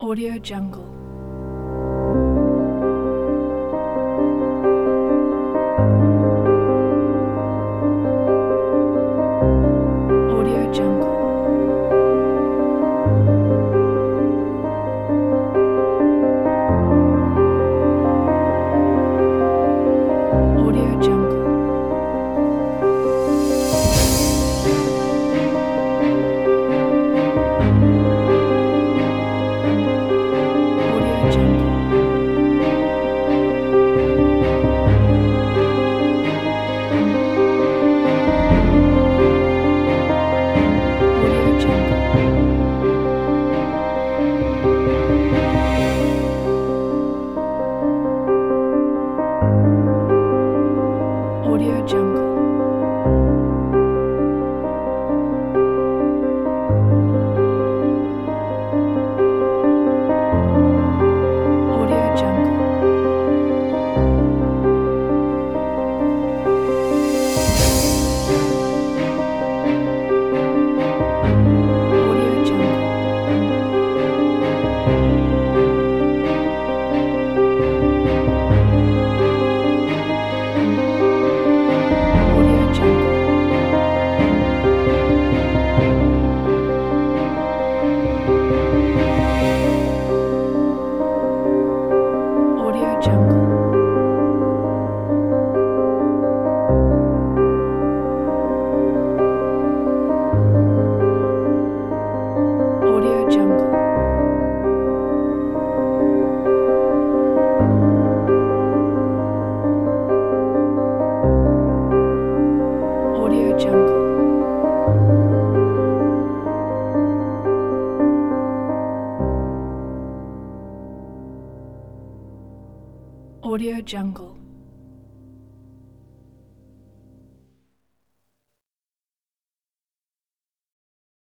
Audio Jungle. Audio Jungle. Audio Jungle. Audio Jungle. Audio Jungle. Audio Jungle. Audio Jungle. Audio Jungle. Audio Jungle. Audio Jungle. Audio Jungle. Audio Jungle. Audio Jungle.